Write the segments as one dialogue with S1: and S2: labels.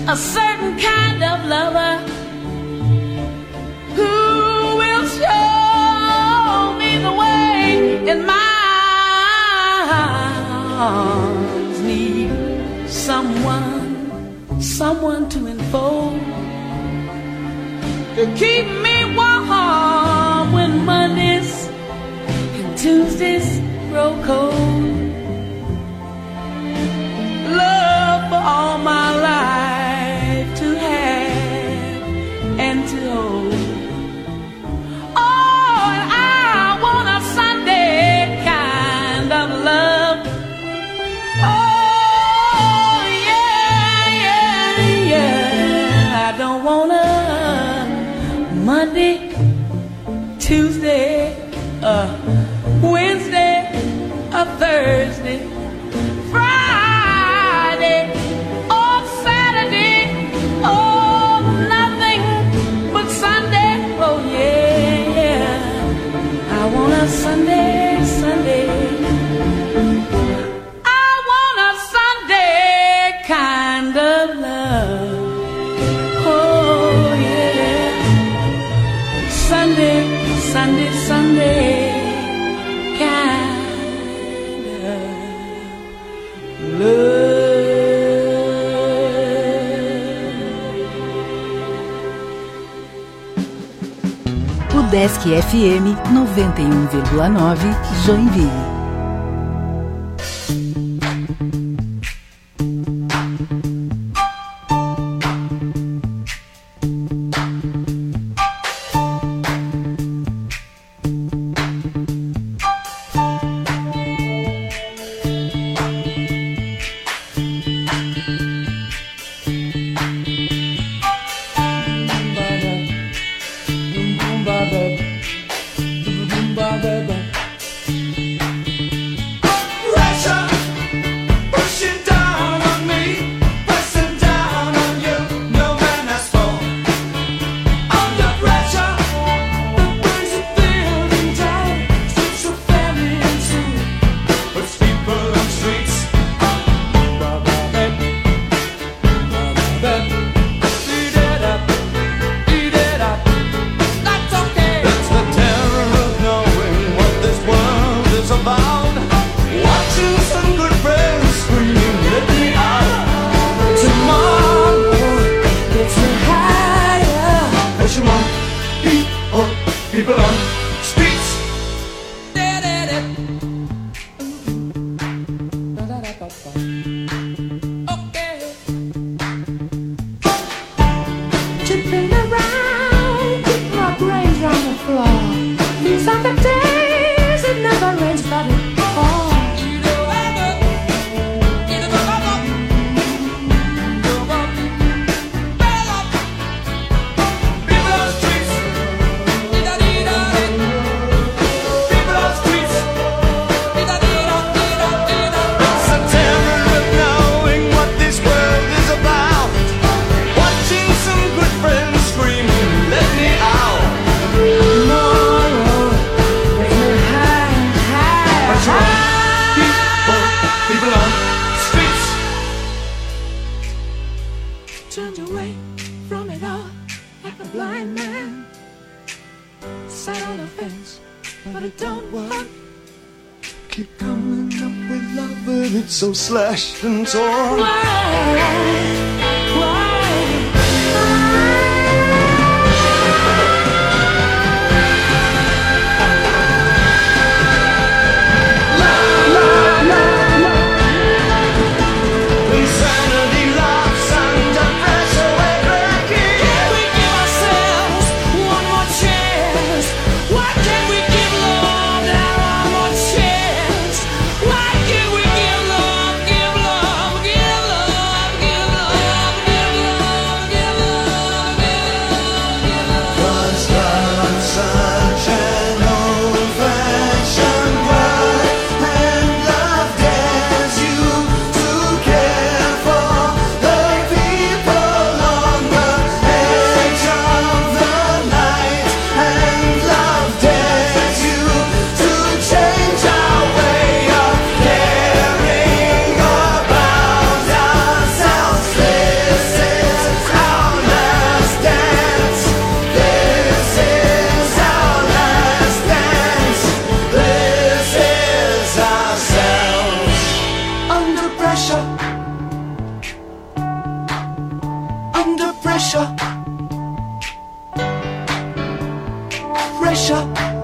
S1: a certain kind of lover who will show me the way in my arms. Need someone to enfold, to keep me warm when Mondays and Tuesdays grow cold. Love for all my life to have and to hold. Oh, and I want a Sunday kind of love. Oh, yeah, yeah, yeah. I don't want a Monday, Tuesday, Wednesday, or Thursday, Friday, or Saturday, oh, nothing but Sunday. Oh, yeah, yeah. I want a Sunday, Sunday. I want a Sunday kind of love. Oh, yeah. Sunday, Sunday, Sunday kind of love.
S2: Udesc FM 91,9 Joinville.
S3: So slashed and torn.
S1: Give love, give love, give love.
S3: shop.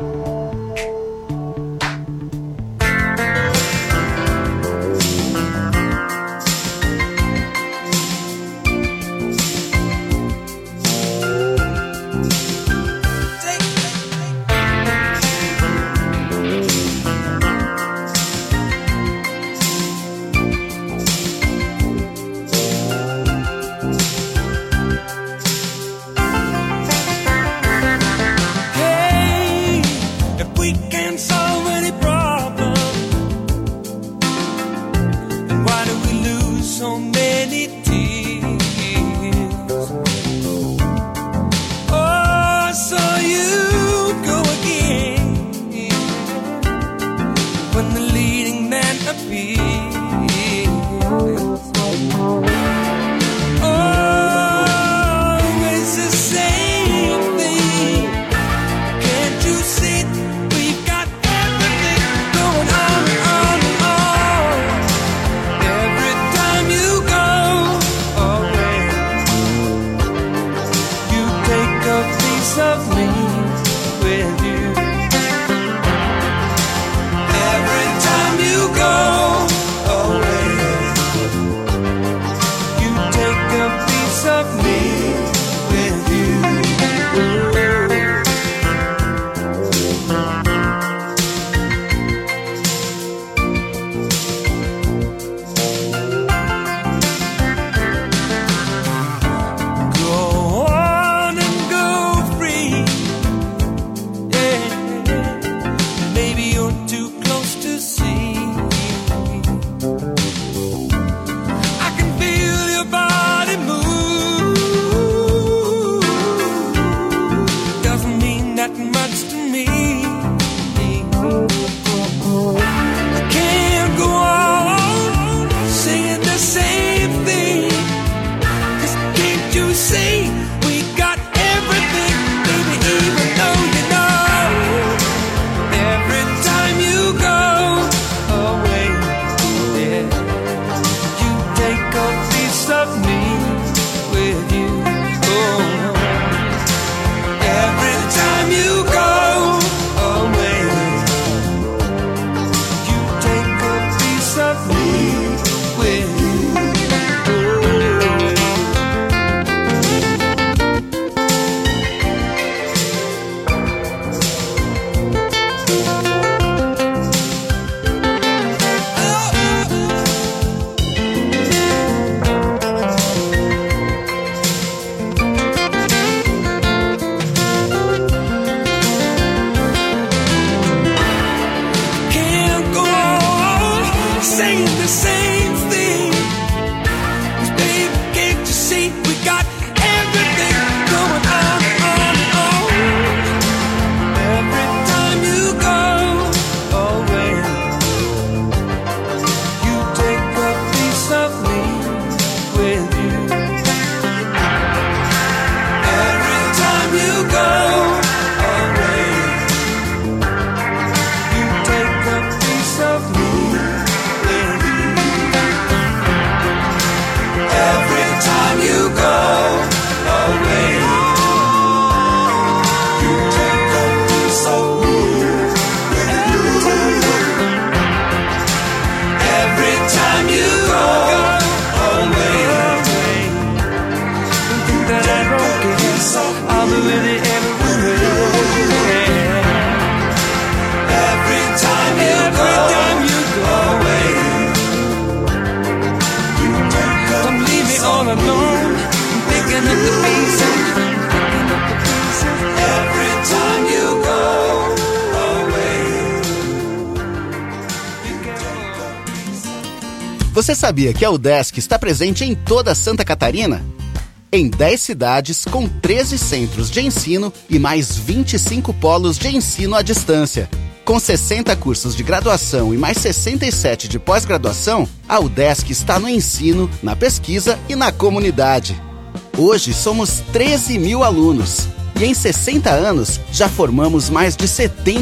S4: Você sabia que a UDESC está presente em toda Santa Catarina? Em 10 cidades, com 13 centros de ensino e mais 25 polos de ensino à distância. Com 60 cursos de graduação e mais 67 de pós-graduação, a UDESC está no ensino, na pesquisa e na comunidade. Hoje somos 13 mil alunos e em 60 anos já formamos mais de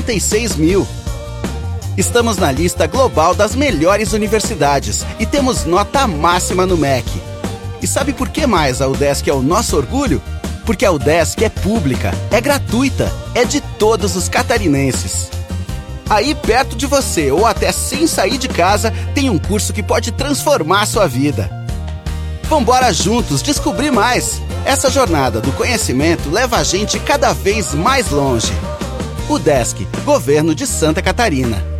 S4: 76 mil. Estamos na lista global das melhores universidades e temos nota máxima no MEC. E sabe por que mais a UDESC é o nosso orgulho? Porque a UDESC é pública, é gratuita, é de todos os catarinenses. Aí perto de você, ou até sem sair de casa, tem um curso que pode transformar sua vida. Vambora juntos descobrir mais! Essa jornada do conhecimento leva a gente cada vez mais longe. UDESC, Governo de Santa Catarina.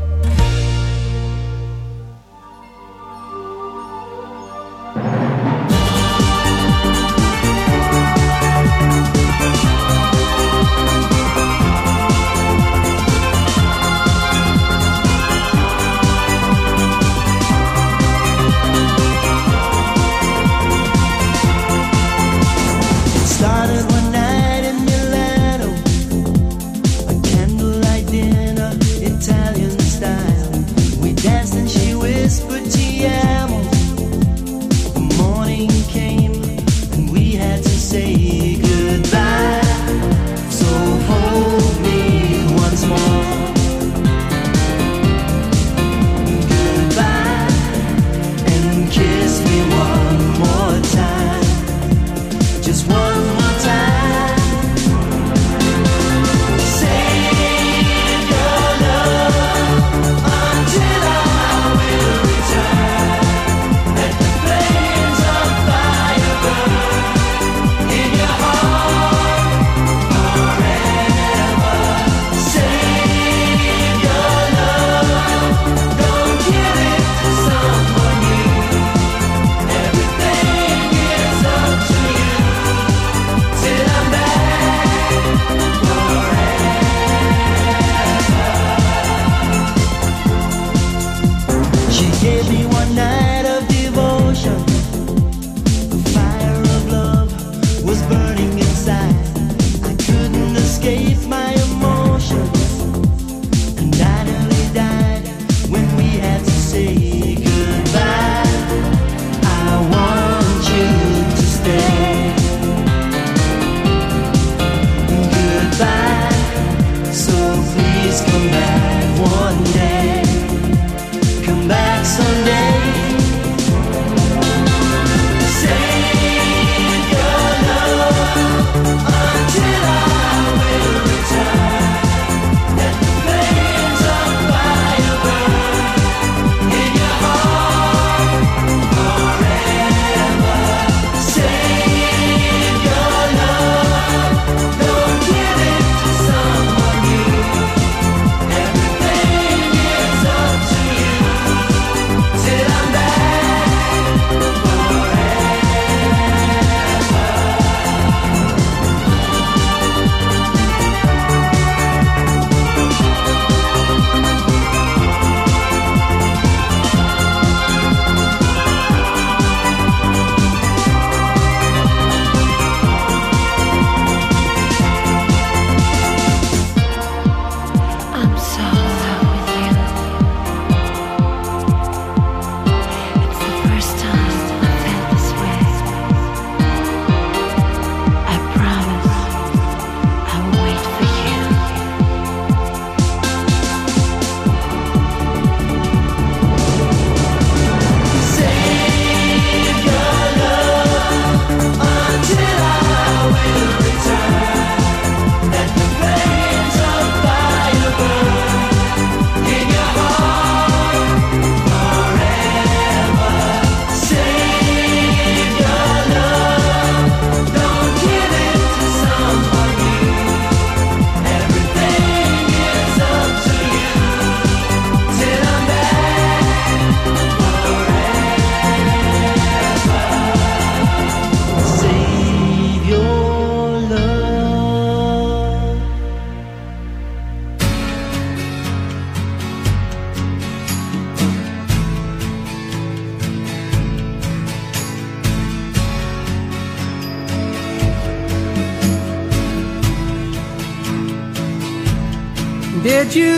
S5: Did you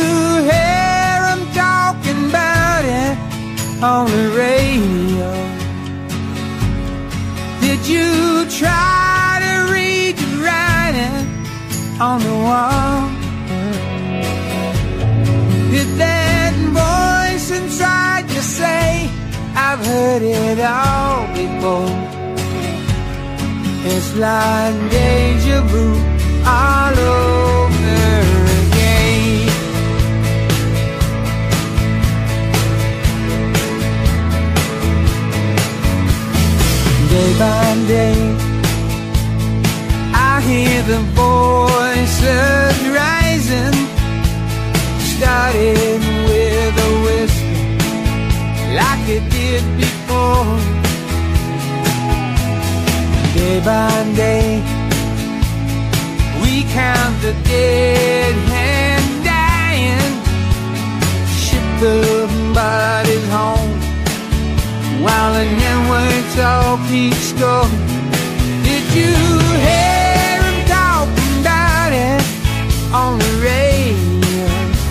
S5: hear them talking about it on the radio? Did you try to read the writing on the wall? Did that voice inside you say, I've heard it all before? It's like deja vu all over again. Day by day, I hear the voices rising, starting with a whisper like it did before. Day by day, we count the dead and dying, ship the bodies home, while the networks all keeps going. Did you hear them talking about it on the radio?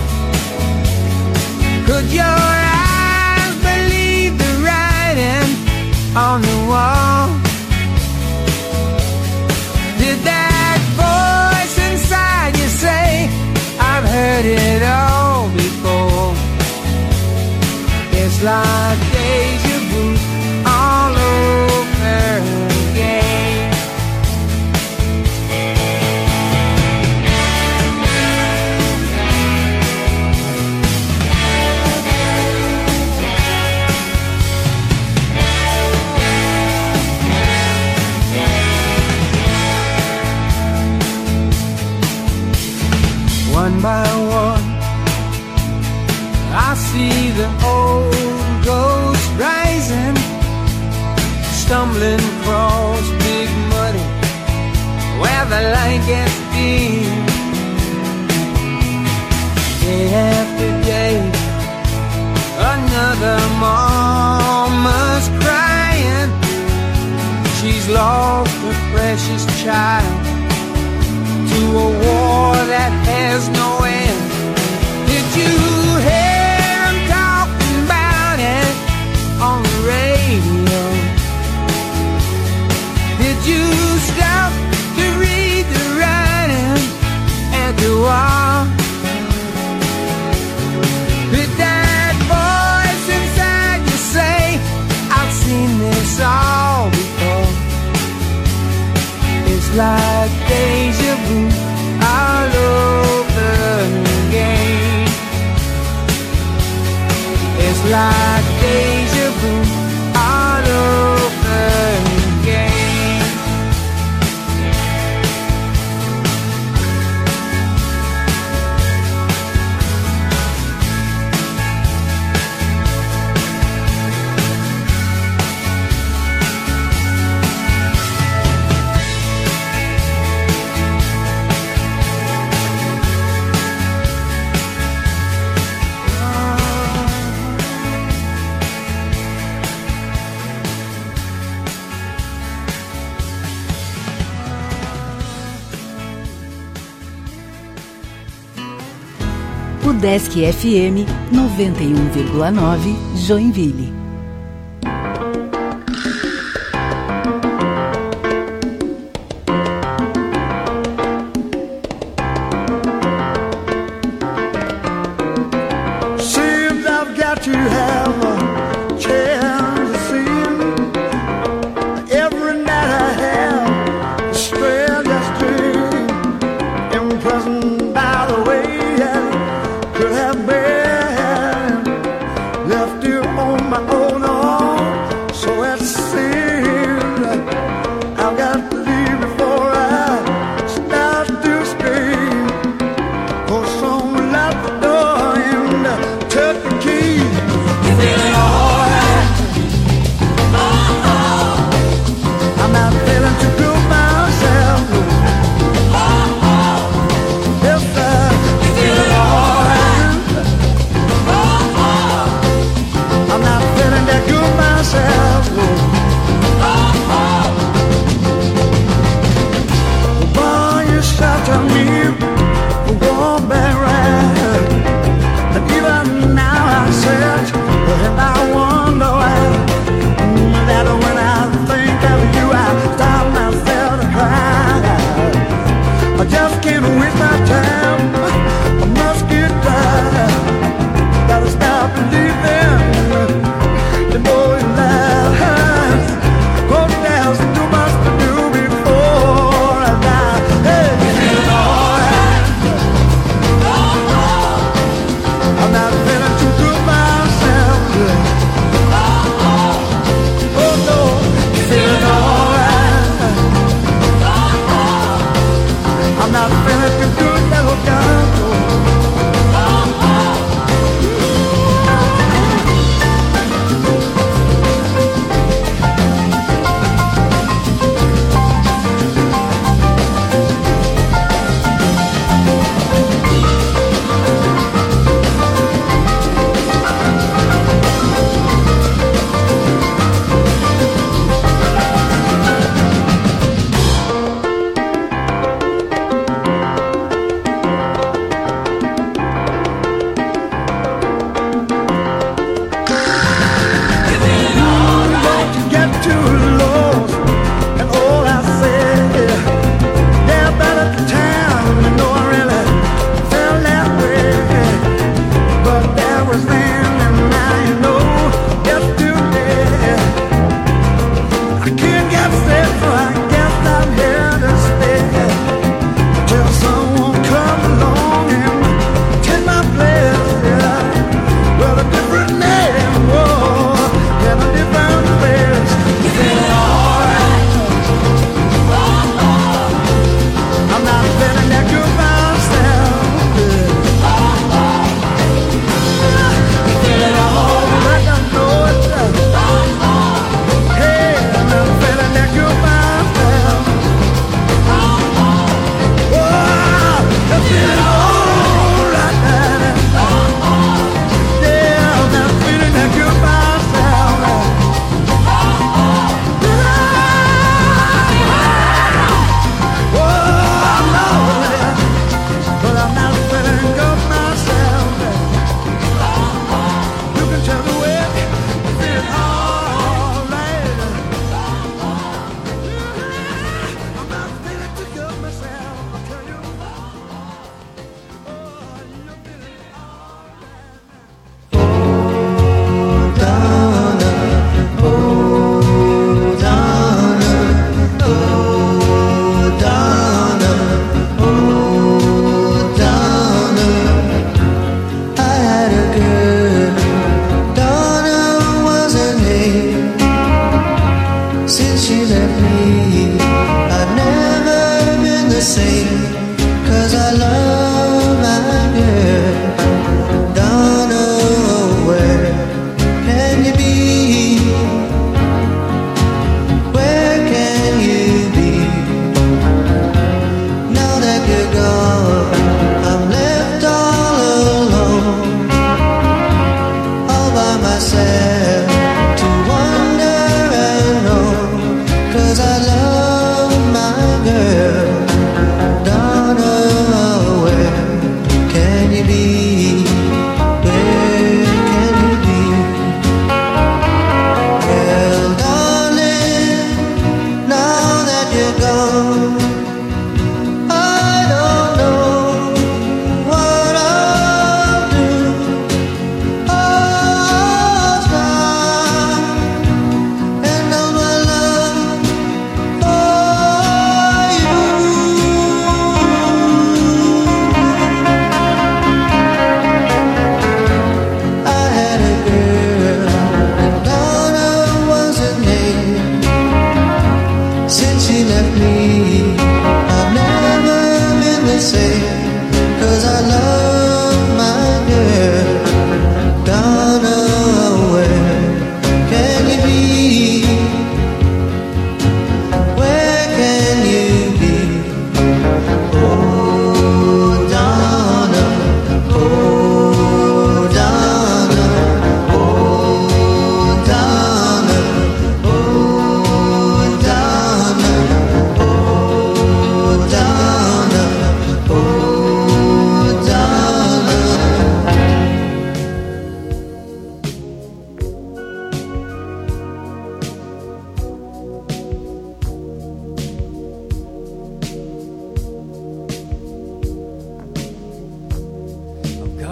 S5: Could your eyes believe the writing on the wall? Did that voice inside you say, I've heard it all before? It's like deja vu all over again. One by one, I see the old ghost rising, stumbling across big muddy where the light gets dim. Day after day, another mama's crying. She's lost her precious child to a war that has no end. Did you hear them talking about it on the radio? Did you stop to read the writing at the wall? Did that voice inside you say, I've seen this all before? It's like deja vu all over again. It's like deja vu all over again.
S2: Udesc FM 91,9 Joinville.
S3: Seems I've got to have a chance to see you. Every night I have the strangest dream, imprisoned by the way I could have been left you on my own.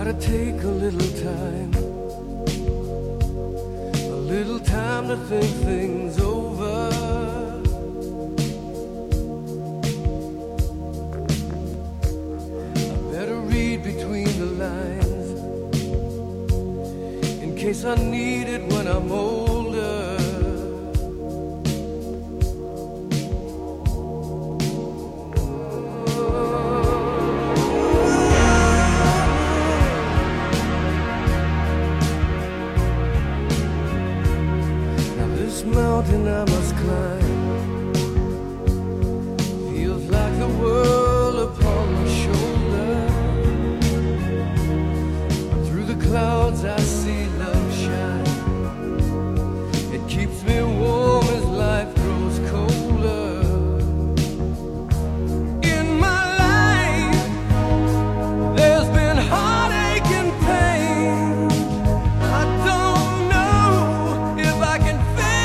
S5: Gotta take a little time to think things over. I better read between the lines in case I need it when I'm older. Mountain I must climb feels like the world upon my shoulder. Through the clouds I see love shine. It keeps me warm as life grows colder. In my life there's been heartache and pain. I don't know if I can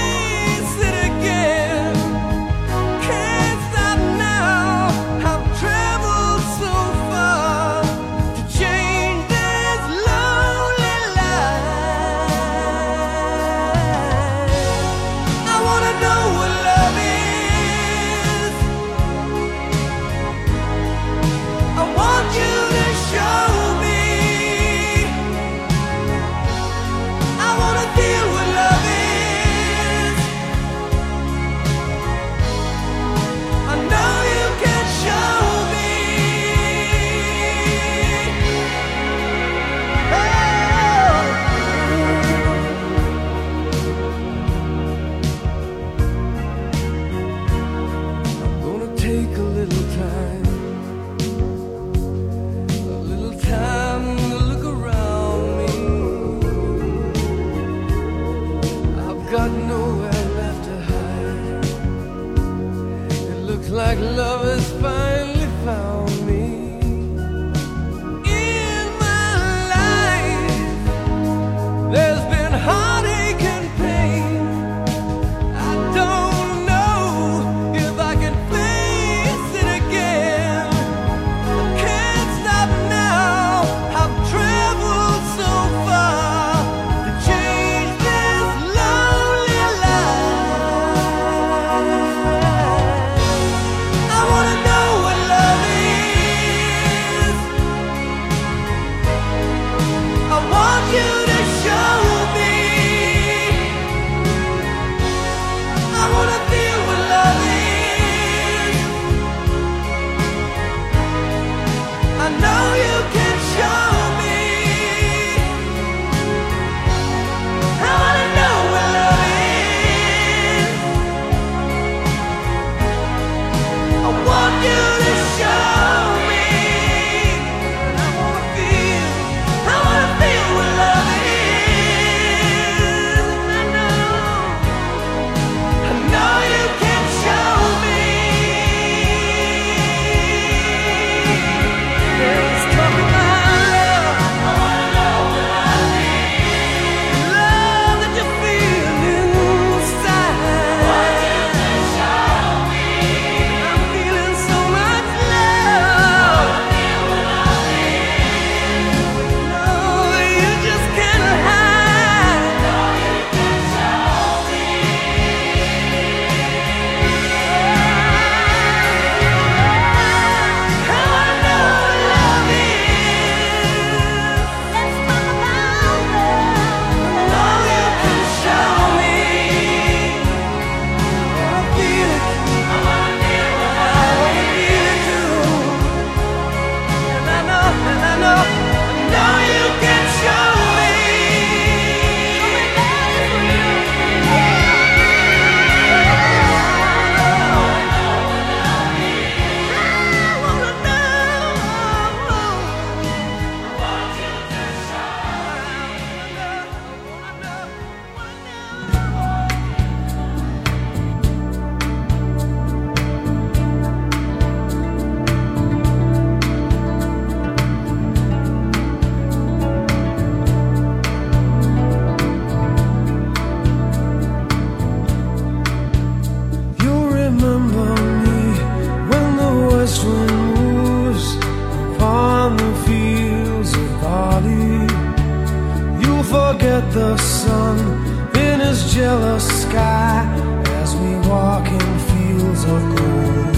S5: like love has finally found me. In my life there's been heartache and pain. I don't know if I can face it again. I can't stop now. I've traveled so far to change this lonely life. I wanna forget the sun in his jealous sky as we walk in fields of gold.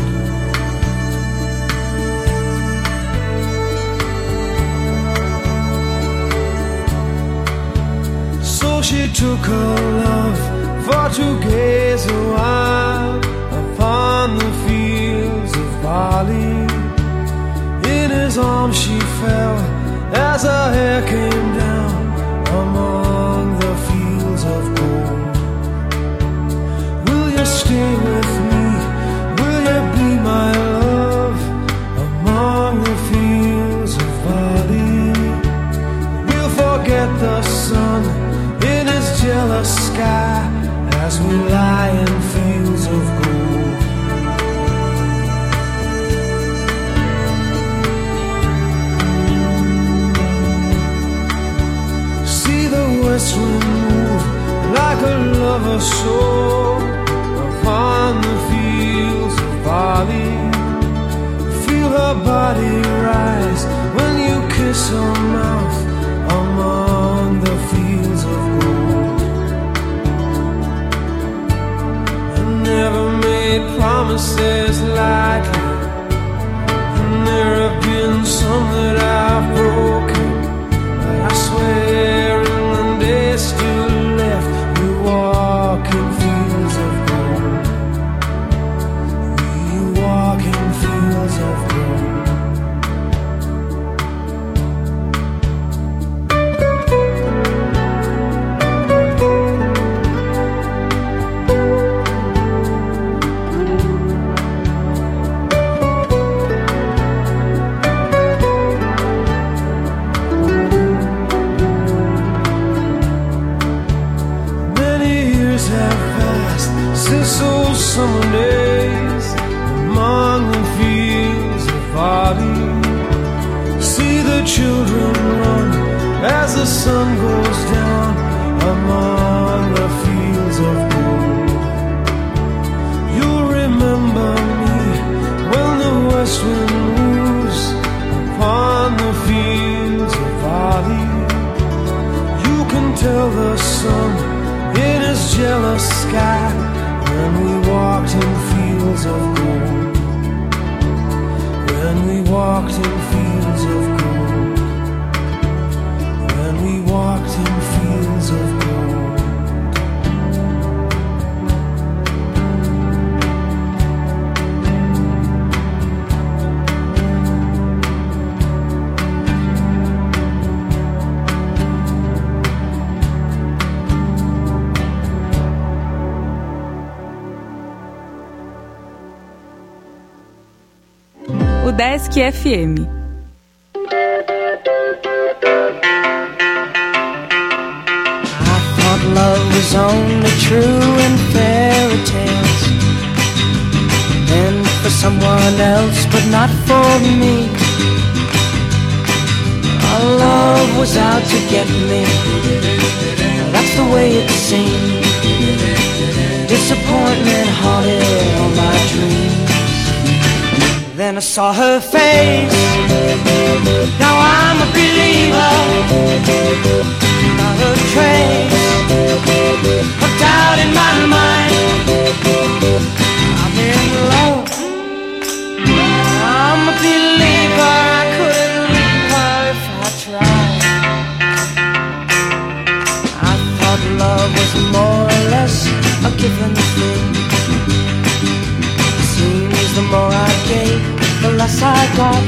S5: So she took her love for to gaze a while upon the fields of barley. In his arms she fell as her hair came down among the fields of gold. Will you stay with me? Will you be my love among the fields of barley? We'll forget the sun in his jealous sky as we lie in fields of gold. See the west wind move like a lover's soul upon the fields of barley. Feel her body rise when you kiss her mouth among the fields of gold. I never made promises lightly, and there have been some that I've broken, but I swear in the days still left we walk in fields of gold. We walk in fields of gold. Since those summer days among the fields of barley, see the children run as the sun goes down among the fields of gold. You'll remember me when the west wind moves upon the fields of barley. You can tell the sun in his jealous sky when we walked in fields of gold. When we walked in fields of gold. When we walked in fields of gold.
S2: Udesc FM.
S6: I thought love was only true in fairy tales, meant for someone else but not for me. Our love was out to get me, that's the way it seemed. Disappointment haunted all my dreams. Then I saw her face, now I'm a believer. Not a trace of doubt in my mind. I'm in love, I'm a believer. I couldn't leave her if I tried. I thought love was more or less a given thing. Seems the more I gave, the less I got.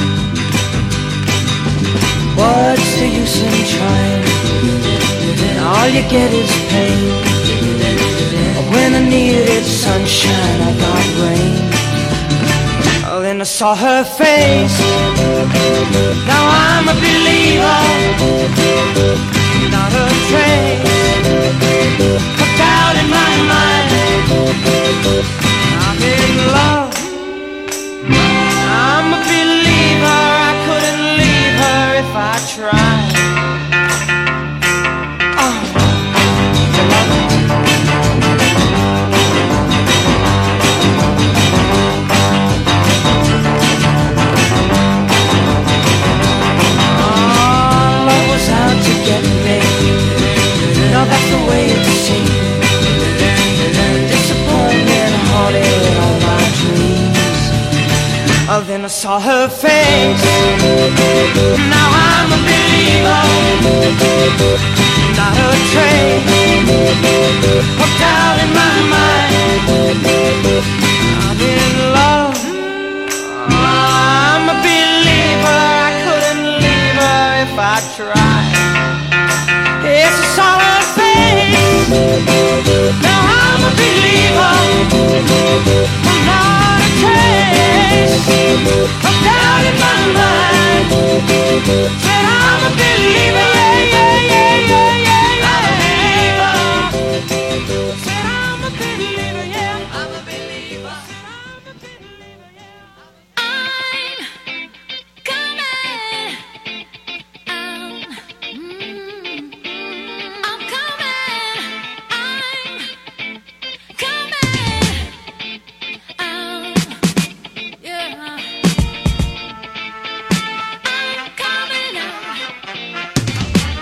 S6: What's the use in trying? All you get is pain. When I needed sunshine, I got rain. Oh, then I saw her face, now I'm a believer. Not a trace of doubt in my mind. I'm in love, I'm a believer. I couldn't leave her if I tried. Love saw her face. Now I'm a believer, not a trace of doubt in my mind. I'm in love, I'm a believer. I couldn't leave her if I tried. Yes, I saw her face. Now I'm a believer, not a trace of doubt in my mind. Said I'm a believer, yeah, yeah, yeah, yeah, yeah, yeah. Said I'm a believer, yeah, I'm a believer. I'm a believer, yeah.
S1: I'm coming. I'm coming. Yeah. I'm coming out.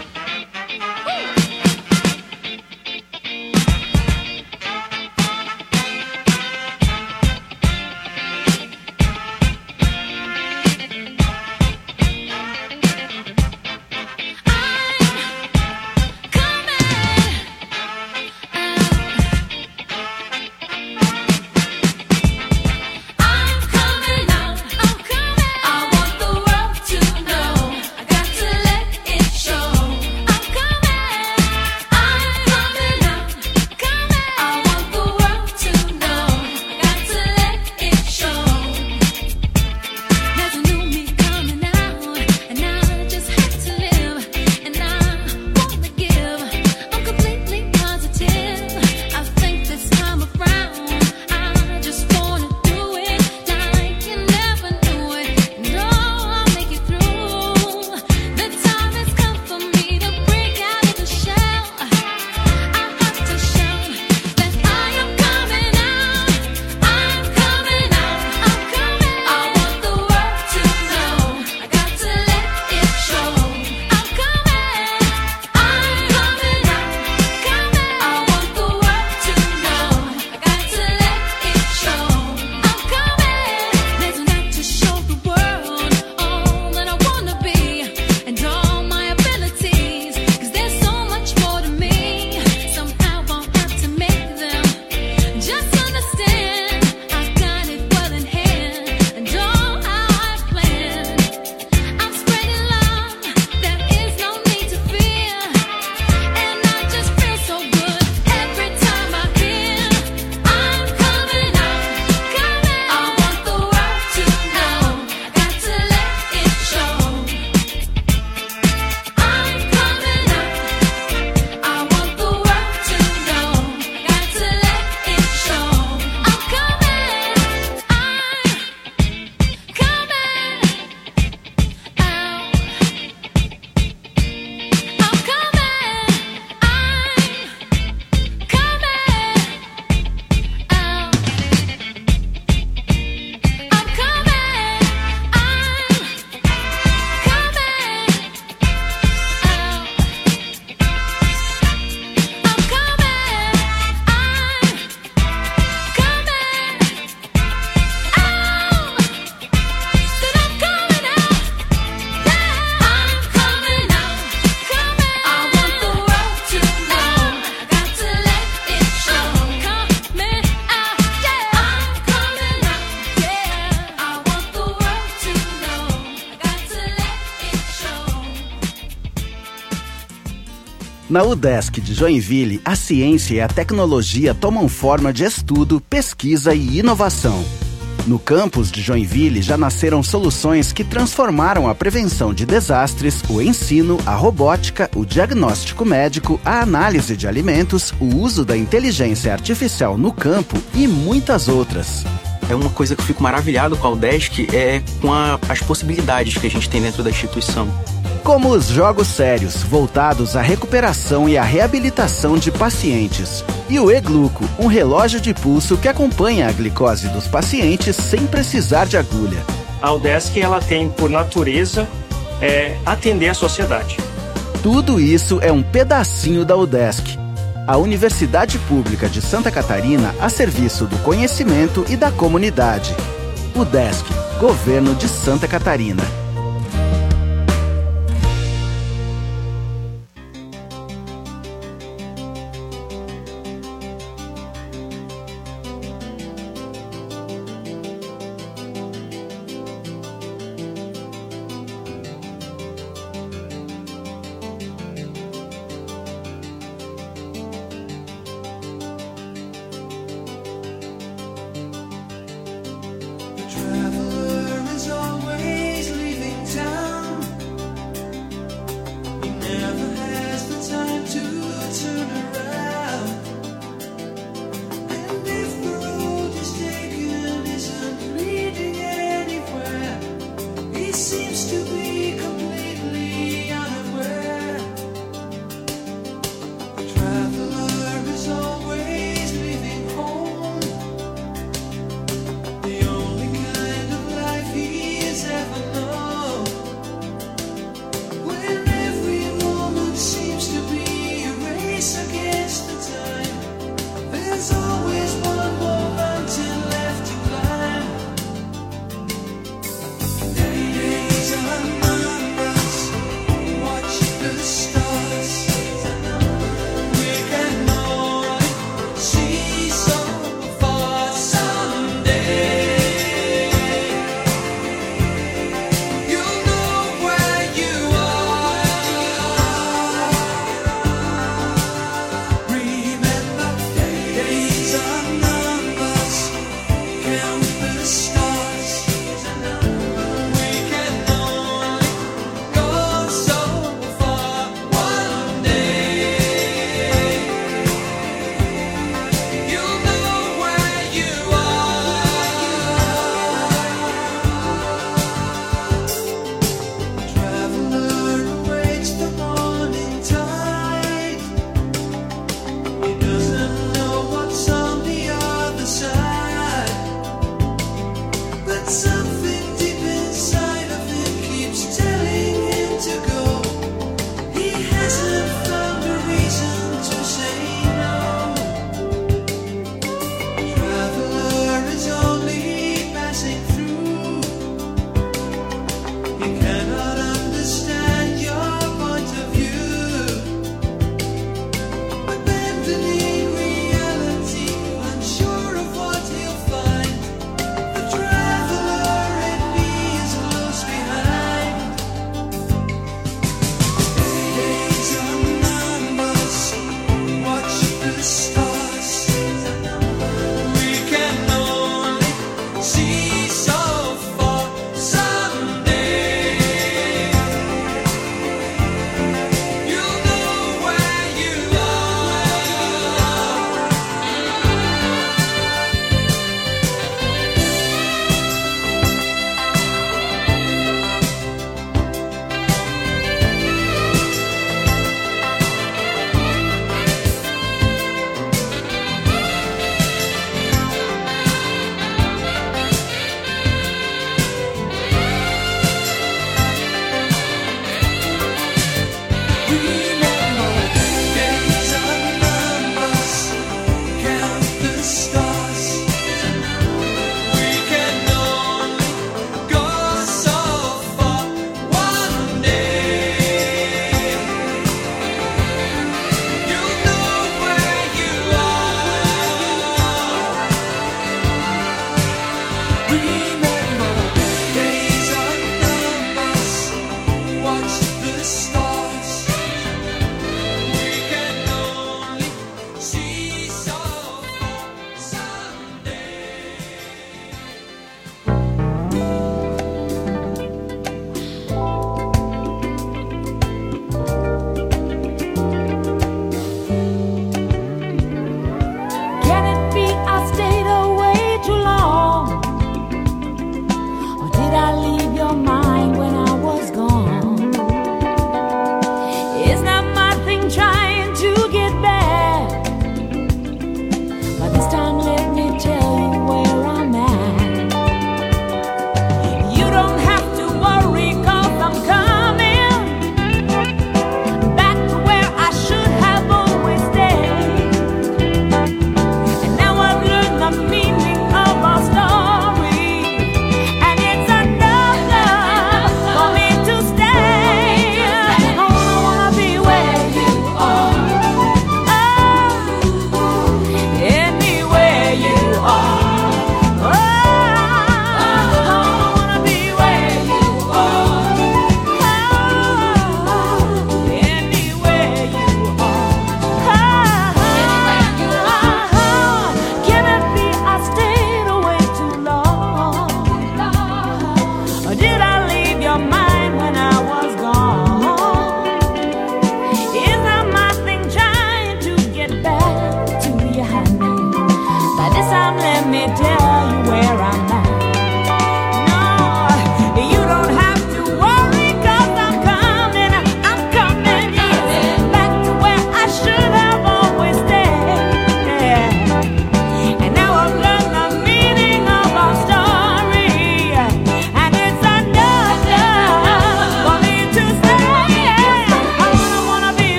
S4: Na UDESC de Joinville, a ciência e a tecnologia tomam forma de estudo, pesquisa e inovação. No campus de Joinville já nasceram soluções que transformaram a prevenção de desastres, o ensino, a robótica, o diagnóstico médico, a análise de alimentos, o uso da inteligência artificial no campo e muitas outras.
S7: É uma coisa que eu fico maravilhado com a UDESC, com as possibilidades que a gente tem dentro da instituição.
S4: Como os jogos sérios, voltados à recuperação e à reabilitação de pacientes. E o E-Gluco, um relógio de pulso que acompanha a glicose dos pacientes sem precisar de agulha.
S8: A UDESC ela tem, por natureza, atender a sociedade.
S4: Tudo isso é um pedacinho da UDESC, a Universidade Pública de Santa Catarina a serviço do conhecimento e da comunidade. UDESC, Governo de Santa Catarina.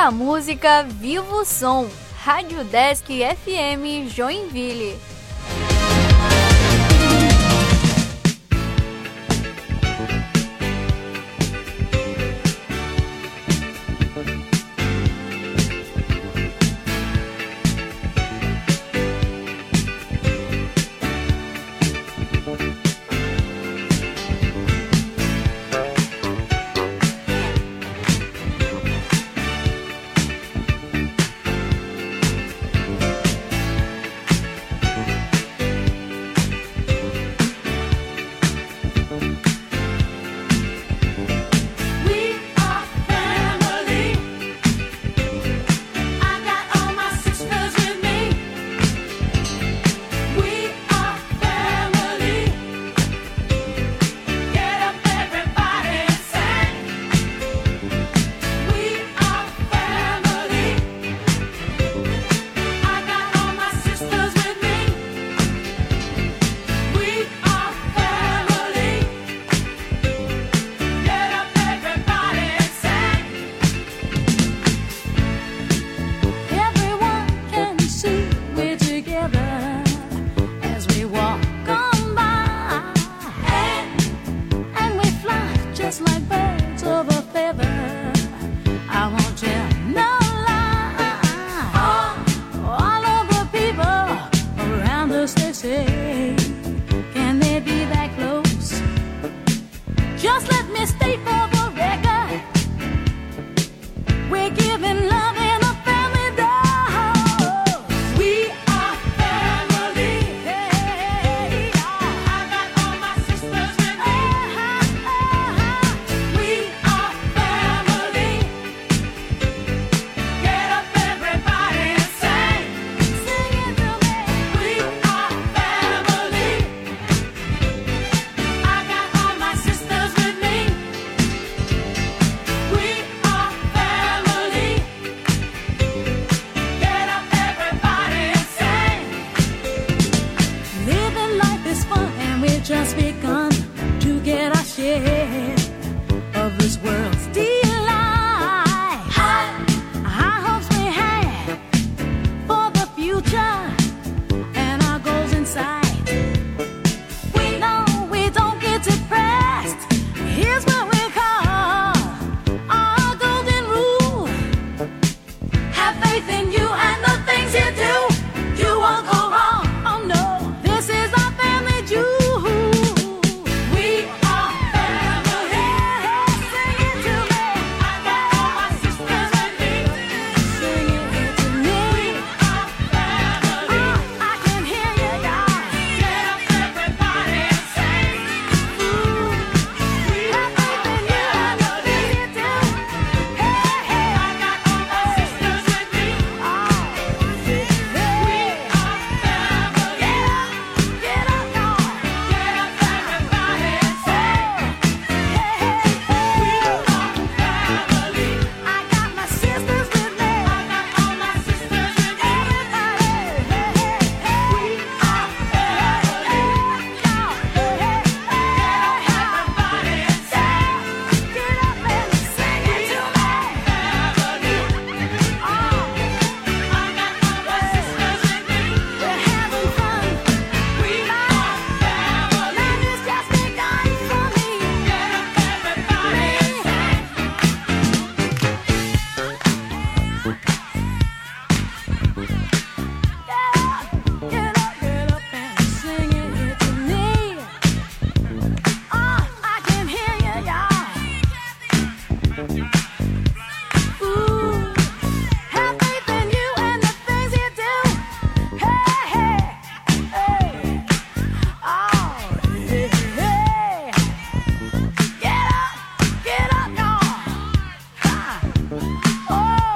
S9: a música Viva o Som, Rádio Desk FM Joinville.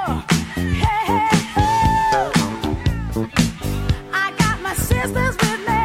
S3: Sisters with me.